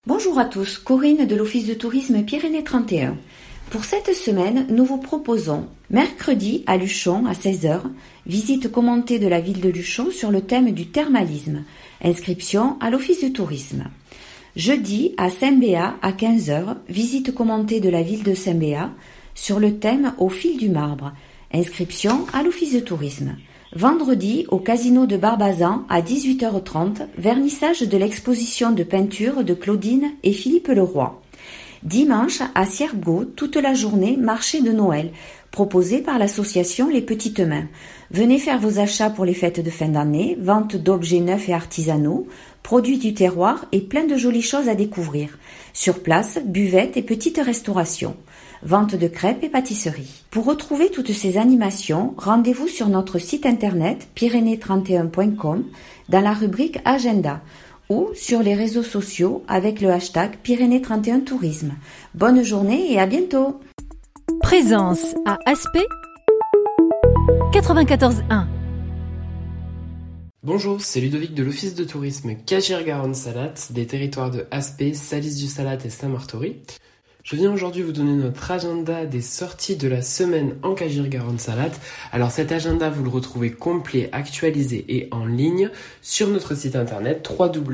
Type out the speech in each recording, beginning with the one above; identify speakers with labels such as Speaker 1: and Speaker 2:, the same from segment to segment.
Speaker 1: Bonjour à tous, Corinne de l'Office de tourisme Pyrénées 31. Pour cette semaine, nous vous proposons mercredi à Luchon à 16h, visite commentée de la ville de Luchon sur le thème du thermalisme, inscription à l'Office de tourisme. Jeudi à Saint-Béat à 15h, visite commentée de la ville de Saint-Béat sur le thème au fil du marbre, inscription à l'Office de tourisme. Vendredi, au casino de Barbazan, à 18h30, vernissage de l'exposition de peinture de Claudine et Philippe Leroy. Dimanche, à Ciergaud, toute la journée, marché de Noël, proposé par l'association Les Petites Mains. Venez faire vos achats pour les fêtes de fin d'année, vente d'objets neufs et artisanaux, produits du terroir et plein de jolies choses à découvrir. Sur place, buvette et petite restauration. Vente de crêpes et pâtisseries. Pour retrouver toutes ces animations, rendez-vous sur notre site internet pyrénées31.com dans la rubrique Agenda ou sur les réseaux sociaux avec le hashtag Pyrénées31 Tourisme. Bonne journée et à bientôt.
Speaker 2: Présence à Aspet 94.1.
Speaker 3: Bonjour, c'est Ludovic de l'Office de tourisme Cagières-Garonne-Salaat des territoires de Aspet, Salis-du-Salat et Saint-Martory. Je viens aujourd'hui vous donner notre agenda des sorties de la semaine en Cagières-Garonne-Salaat. Alors cet agenda, vous le retrouvez complet, actualisé et en ligne sur notre site internet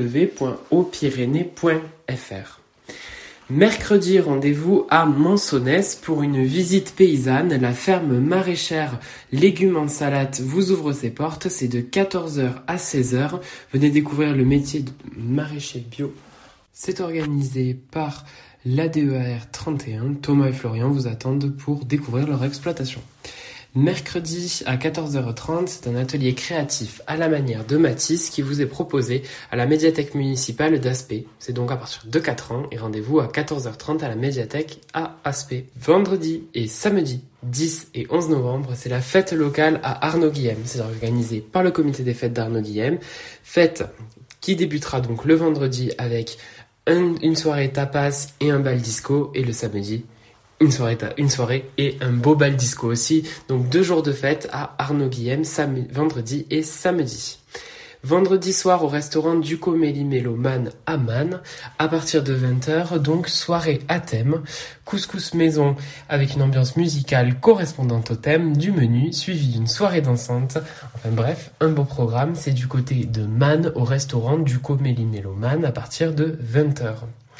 Speaker 3: www.opyrénées.fr. Mercredi, rendez-vous à Monsonnès pour une visite paysanne. La ferme maraîchère Légumes en Salade vous ouvre ses portes. C'est de 14h à 16h. Venez découvrir le métier de maraîcher bio. C'est organisé par l'ADEAR 31, Thomas et Florian vous attendent pour découvrir leur exploitation. Mercredi à 14h30, c'est un atelier créatif à la manière de Matisse qui vous est proposé à la médiathèque municipale d'Aspet. C'est donc à partir de 4 ans et rendez-vous à 14h30 à la médiathèque à Aspet. Vendredi et samedi 10 et 11 novembre, c'est la fête locale à Arnaud-Guillem. C'est organisé par le comité des fêtes d'Arnaud-Guillem. Fête qui débutera donc le vendredi avec une soirée tapas et un bal disco, et le samedi une soirée et un beau bal disco aussi. Donc 2 jours de fête à Arnaud-Guillem, vendredi et samedi. Vendredi soir au restaurant Duco Méli-Méloman à Man, à partir de 20h, donc soirée à thème, couscous maison avec une ambiance musicale correspondante au thème du menu, suivi d'une soirée dansante. Enfin bref, un beau programme, c'est du côté de Man au restaurant Duco Méli-Méloman à partir de 20h.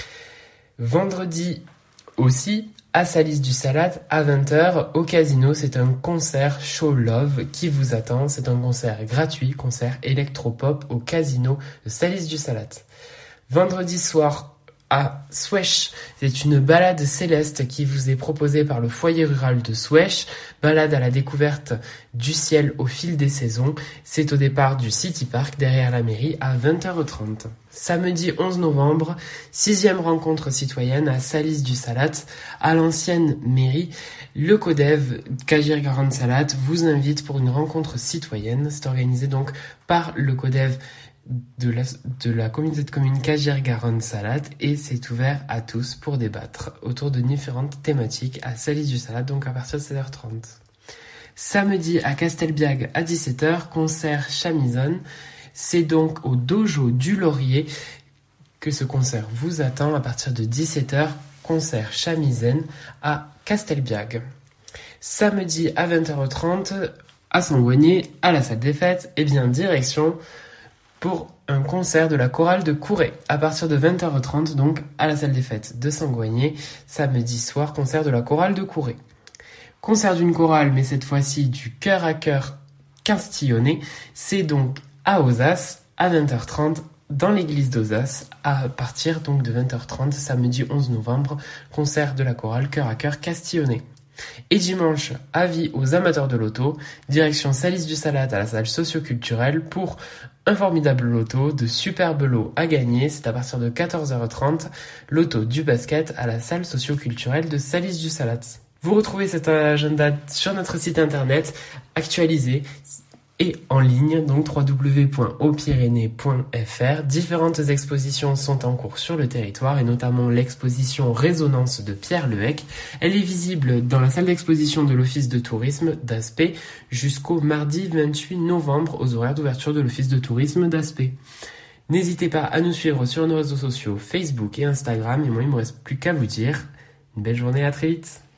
Speaker 3: Vendredi aussi, à Salis-du-Salat, à 20h, au casino, c'est un concert Show Love qui vous attend. C'est un concert gratuit, concert électropop au casino de Salis-du-Salat. Vendredi soir, à Souesch, c'est une balade céleste qui vous est proposée par le foyer rural de Souesch. Balade à la découverte du ciel au fil des saisons. C'est au départ du City Park derrière la mairie à 20h30. Samedi 11 novembre, 6e rencontre citoyenne à Salis-du-Salat, à l'ancienne mairie. Le CODEV Cagières-Garonne-Salaat vous invite pour une rencontre citoyenne. C'est organisé donc par le CODEV de la communauté de communes Cagières-Garonne-Salaat et c'est ouvert à tous pour débattre autour de différentes thématiques à Salis-du-Salat, donc à partir de 16h30. Samedi à Castelbiag à 17h, concert Chamizone. C'est donc au Dojo du Laurier que ce concert vous attend à partir de 17h, concert Chamizone à Castelbiag. Samedi à 20h30, à Sangoigné, à la salle des fêtes, et bien direction pour un concert de la chorale de Couret. À partir de 20h30, donc à la salle des fêtes de Sangoigné, samedi soir, concert de la chorale de Couret. Concert d'une chorale, mais cette fois-ci du cœur à cœur castillonnais, c'est donc à Ozas, à 20h30, dans l'église d'Ozas, à partir donc de 20h30, samedi 11 novembre, concert de la chorale cœur à cœur castillonnais. Et dimanche, avis aux amateurs de loto, direction Salis-du-Salat à la salle socio-culturelle pour un formidable loto, de superbes lots à gagner. C'est à partir de 14h30, loto du basket à la salle socio-culturelle de Salis-du-Salat. Vous retrouvez cet agenda sur notre site internet actualisé et en ligne, donc www.opyrénées.fr. Différentes expositions sont en cours sur le territoire et notamment l'exposition Résonance de Pierre Lehec. Elle est visible dans la salle d'exposition de l'Office de tourisme d'Aspet jusqu'au mardi 28 novembre aux horaires d'ouverture de l'Office de tourisme d'Aspet. N'hésitez pas à nous suivre sur nos réseaux sociaux Facebook et Instagram. Et moi, il ne me reste plus qu'à vous dire une belle journée, à très vite.